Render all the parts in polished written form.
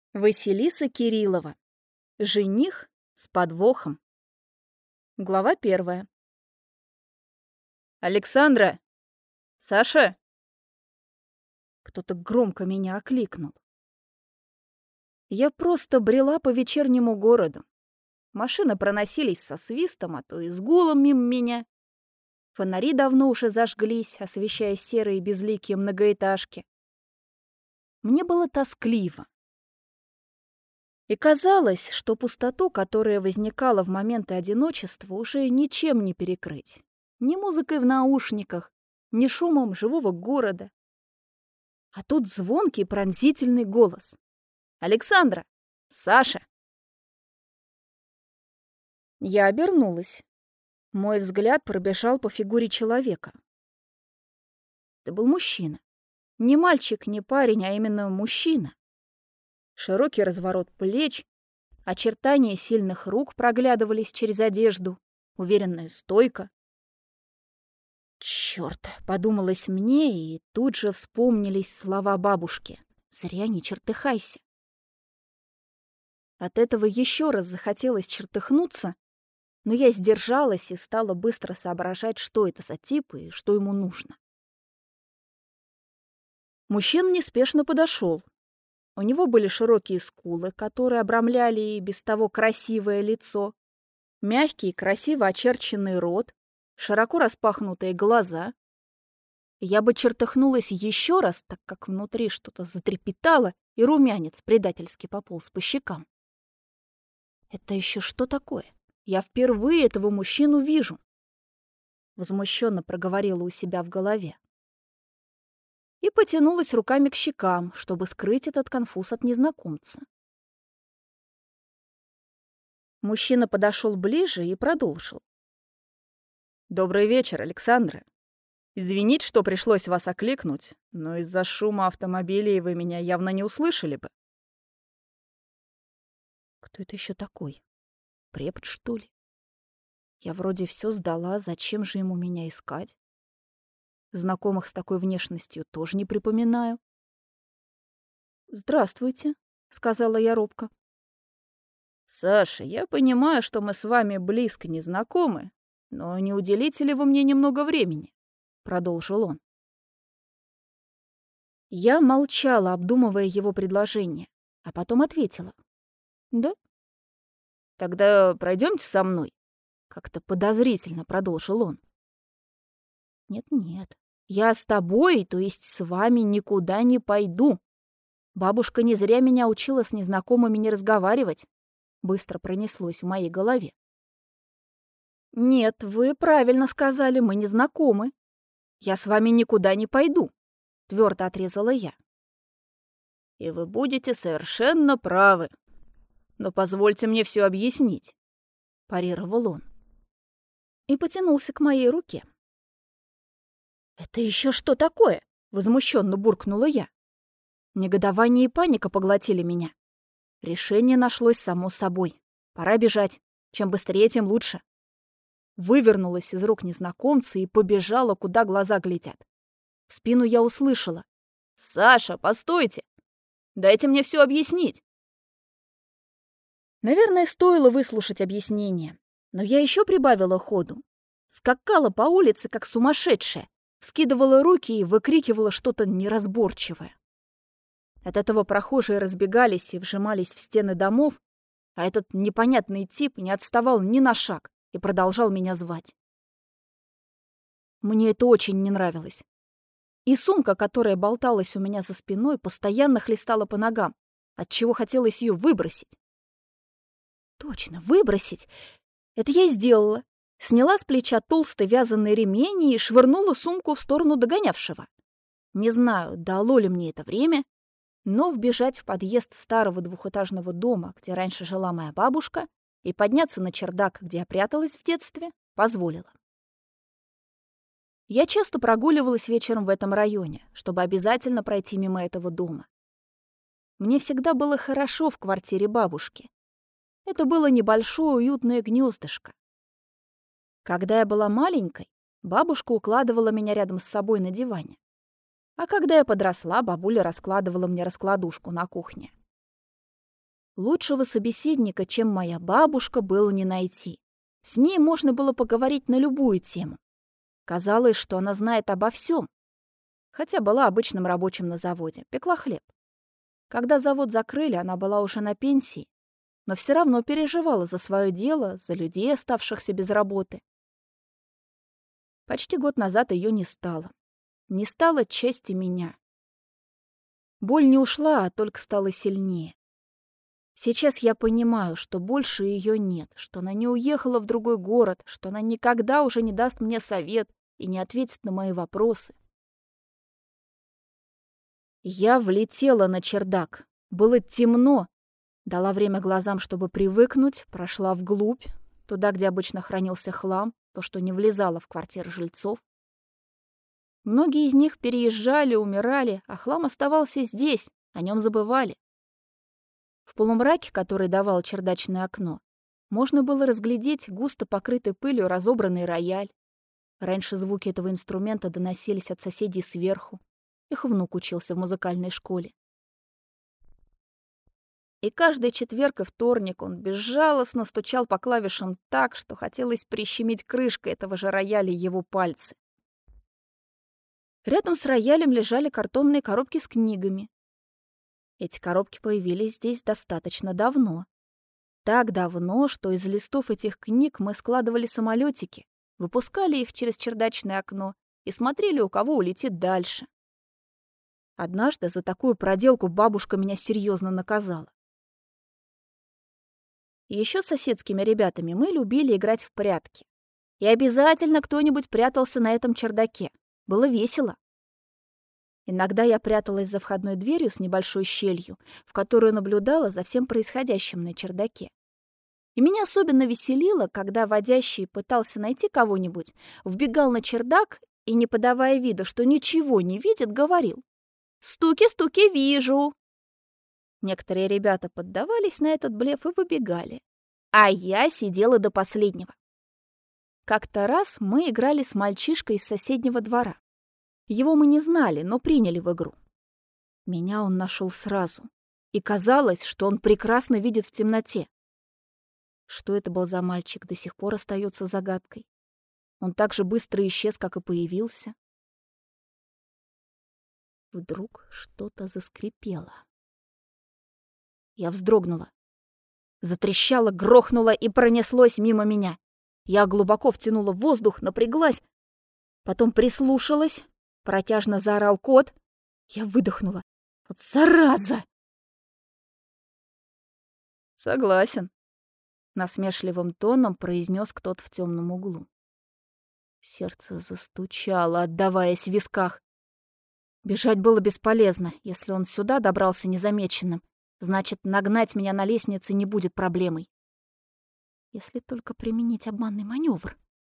Василиса Кириллова. Жених с подвохом. Глава 1. «Александра! Саша!» Кто-то громко меня окликнул. Я просто брела по вечернему городу. Машины проносились со свистом, а то и с гулом мимо меня. Фонари давно уже зажглись, освещая серые безликие многоэтажки. Мне было тоскливо. И казалось, что пустоту, которая возникала в моменты одиночества, уже ничем не перекрыть. Ни музыкой в наушниках, ни шумом живого города. А тут звонкий пронзительный голос. «Александра! Саша!» Я обернулась. Мой взгляд пробежал по фигуре человека. Это был мужчина. Не мальчик, не парень, а именно мужчина. Широкий разворот плеч, очертания сильных рук проглядывались через одежду, уверенная стойка. «Чёрт!» — подумалось мне, и тут же вспомнились слова бабушки. «Зря не чертыхайся». От этого еще раз захотелось чертыхнуться, но я сдержалась и стала быстро соображать, что это за тип и что ему нужно. Мужчина неспешно подошел. У него были широкие скулы, которые обрамляли и без того красивое лицо, мягкий, красиво очерченный рот, широко распахнутые глаза. Я бы чертыхнулась еще раз, так как внутри что-то затрепетало, и румянец предательски пополз по щекам. Это еще что такое? Я впервые этого мужчину вижу. Возмущенно проговорила у себя в голове. И потянулась руками к щекам, чтобы скрыть этот конфуз от незнакомца. Мужчина подошел ближе и продолжил. «Добрый вечер, Александра. Извините, что пришлось вас окликнуть, но из-за шума автомобилей вы меня явно не услышали бы». Кто это еще такой? Препод, что ли? Я вроде все сдала, зачем же ему меня искать? Знакомых с такой внешностью тоже не припоминаю. «Здравствуйте», — сказала я робко. «Саша, я понимаю, что мы с вами близко не знакомы, но не уделите ли вы мне немного времени?» — продолжил он. Я молчала, обдумывая его предложение, а потом ответила. «Да?» «Тогда пройдемте со мной», — как-то подозрительно продолжил он. «Нет-нет, я с тобой, то есть с вами, никуда не пойду. Бабушка не зря меня учила с незнакомыми не разговаривать», — быстро пронеслось в моей голове. «Нет, вы правильно сказали, мы не знакомы. Я с вами никуда не пойду», — твердо отрезала я. «И вы будете совершенно правы. Но позвольте мне все объяснить», — парировал он. И потянулся к моей руке. «Это еще что такое?» — возмущенно буркнула я. Негодование и паника поглотили меня. Решение нашлось само собой. Пора бежать. Чем быстрее, тем лучше. Вывернулась из рук незнакомца и побежала, куда глаза глядят. В спину я услышала. «Саша, постойте! Дайте мне все объяснить!» Наверное, стоило выслушать объяснение, но я еще прибавила ходу. Скакала по улице, как сумасшедшая, вскидывала руки и выкрикивала что-то неразборчивое. От этого прохожие разбегались и вжимались в стены домов, а этот непонятный тип не отставал ни на шаг и продолжал меня звать. Мне это очень не нравилось. И сумка, которая болталась у меня за спиной, постоянно хлестала по ногам, отчего хотелось ее выбросить. Точно, выбросить! Это я и сделала. Сняла с плеча толстый вязаный ремень и швырнула сумку в сторону догонявшего. Не знаю, дало ли мне это время, но вбежать в подъезд старого двухэтажного дома, где раньше жила моя бабушка, и подняться на чердак, где я пряталась в детстве, позволила. Я часто прогуливалась вечером в этом районе, чтобы обязательно пройти мимо этого дома. Мне всегда было хорошо в квартире бабушки. Это было небольшое уютное гнездышко. Когда я была маленькой, бабушка укладывала меня рядом с собой на диване. А когда я подросла, бабуля раскладывала мне раскладушку на кухне. Лучшего собеседника, чем моя бабушка, было не найти. С ней можно было поговорить на любую тему. Казалось, что она знает обо всем, хотя была обычным рабочим на заводе, пекла хлеб. Когда завод закрыли, она была уже на пенсии, но все равно переживала за свое дело, за людей, оставшихся без работы. Почти год назад ее не стало. Не стало части меня. Боль не ушла, а только стала сильнее. Сейчас я понимаю, что больше ее нет, что она не уехала в другой город, что она никогда уже не даст мне совет и не ответит на мои вопросы. Я влетела на чердак. Было темно. Дала время глазам, чтобы привыкнуть, прошла вглубь, туда, где обычно хранился хлам, то, что не влезало в квартиры жильцов. Многие из них переезжали, умирали, а хлам оставался здесь, о нем забывали. В полумраке, который давало чердачное окно, можно было разглядеть густо покрытый пылью разобранный рояль. Раньше звуки этого инструмента доносились от соседей сверху. Их внук учился в музыкальной школе. И каждый четверг и вторник он безжалостно стучал по клавишам так, что хотелось прищемить крышкой этого же рояля его пальцы. Рядом с роялем лежали картонные коробки с книгами. Эти коробки появились здесь достаточно давно. Так давно, что из листов этих книг мы складывали самолетики, выпускали их через чердачное окно и смотрели, у кого улетит дальше. Однажды за такую проделку бабушка меня серьезно наказала. Еще с соседскими ребятами мы любили играть в прятки. И обязательно кто-нибудь прятался на этом чердаке. Было весело. Иногда я пряталась за входной дверью с небольшой щелью, в которую наблюдала за всем происходящим на чердаке. И меня особенно веселило, когда водящий пытался найти кого-нибудь, вбегал на чердак и, не подавая вида, что ничего не видит, говорил: «Стуки-стуки, вижу!» Некоторые ребята поддавались на этот блеф и выбегали. А я сидела до последнего. Как-то раз мы играли с мальчишкой из соседнего двора. Его мы не знали, но приняли в игру. Меня он нашел сразу. И казалось, что он прекрасно видит в темноте. Что это был за мальчик, до сих пор остается загадкой. Он так же быстро исчез, как и появился. Вдруг что-то заскрипело. Я вздрогнула. Затрещало, грохнуло и пронеслось мимо меня. Я глубоко втянула воздух, напряглась, потом прислушалась. Протяжно заорал кот. Я выдохнула. Вот зараза! Согласен, насмешливым тоном произнес кто-то в темном углу. Сердце застучало, отдаваясь в висках. Бежать было бесполезно. Если он сюда добрался незамеченным, значит, нагнать меня на лестнице не будет проблемой. Если только применить обманный маневр.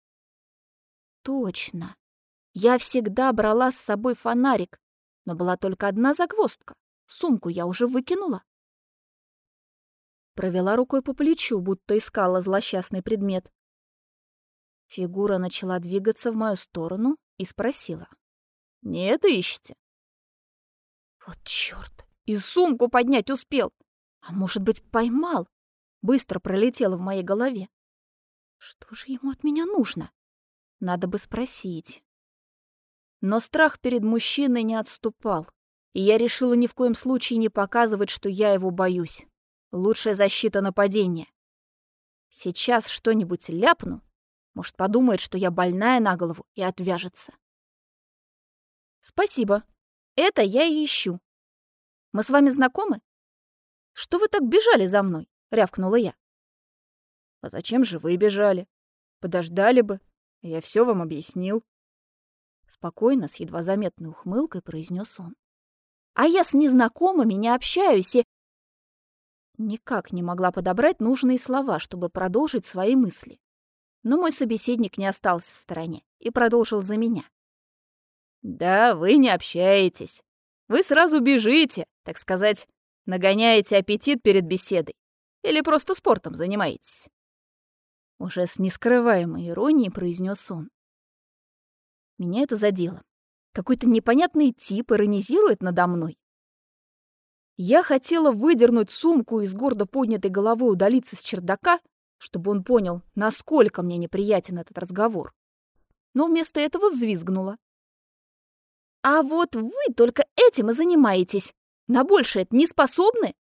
Точно. Я всегда брала с собой фонарик, но была только одна загвоздка. Сумку я уже выкинула. Провела рукой по плечу, будто искала злосчастный предмет. Фигура начала двигаться в мою сторону и спросила: «Не это ищете?» Вот чёрт! И сумку поднять успел. А может быть, поймал? Быстро пролетело в моей голове. Что же ему от меня нужно? Надо бы спросить. Но страх перед мужчиной не отступал, и я решила ни в коем случае не показывать, что я его боюсь. Лучшая защита — нападения. Сейчас что-нибудь ляпну, может, подумает, что я больная на голову, и отвяжется. Спасибо. Это я и ищу. Мы с вами знакомы? Что вы так бежали за мной? Рявкнула я. А зачем же вы бежали? Подождали бы, я все вам объяснил. Спокойно, с едва заметной ухмылкой произнес он. А я с незнакомыми не общаюсь и... Никак не могла подобрать нужные слова, чтобы продолжить свои мысли. Но мой собеседник не остался в стороне и продолжил за меня. Да, вы не общаетесь. Вы сразу бежите, так сказать, нагоняете аппетит перед беседой. Или просто спортом занимаетесь. Уже с нескрываемой иронией произнес он. Меня это задело. Какой-то непонятный тип иронизирует надо мной. Я хотела выдернуть сумку и с гордо поднятой головой удалиться с чердака, чтобы он понял, насколько мне неприятен этот разговор. Но вместо этого взвизгнула. «А вот вы только этим и занимаетесь. На большее это не способны?»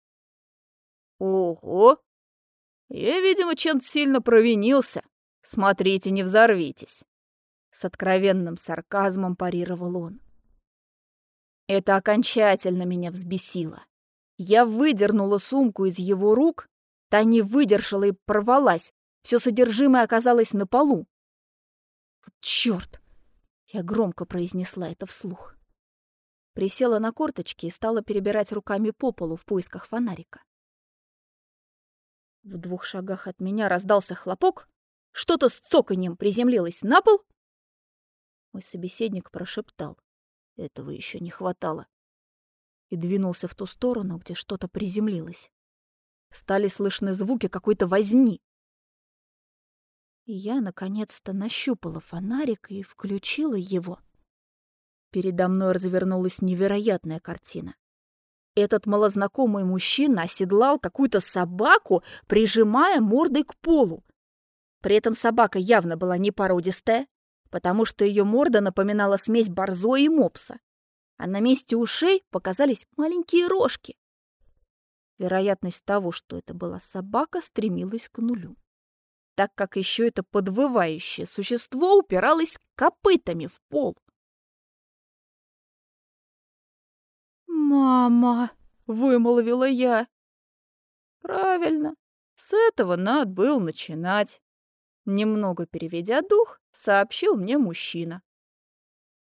Ого! Я, видимо, чем-то сильно провинился. Смотрите, не взорвитесь. С откровенным сарказмом парировал он. Это окончательно меня взбесило. Я выдернула сумку из его рук, та не выдержала и порвалась. Все содержимое оказалось на полу. Вот чёрт! Я громко произнесла это вслух. Присела на корточки и стала перебирать руками по полу в поисках фонарика. В 2 шагах от меня раздался хлопок, что-то с цоканьем приземлилось на пол. Мой собеседник прошептал: «Этого еще не хватало», и двинулся в ту сторону, где что-то приземлилось. Стали слышны звуки какой-то возни. И я, наконец-то, нащупала фонарик и включила его. Передо мной развернулась невероятная картина. Этот малознакомый мужчина оседлал какую-то собаку, прижимая мордой к полу. При этом собака явно была не породистая, потому что ее морда напоминала смесь борзой и мопса, а на месте ушей показались маленькие рожки. Вероятность того, что это была собака, стремилась к нулю, так как еще это подвывающее существо упиралось копытами в пол. «Мама!» — вымолвила я. «Правильно, с этого надо было начинать», — немного переведя дух, сообщил мне мужчина.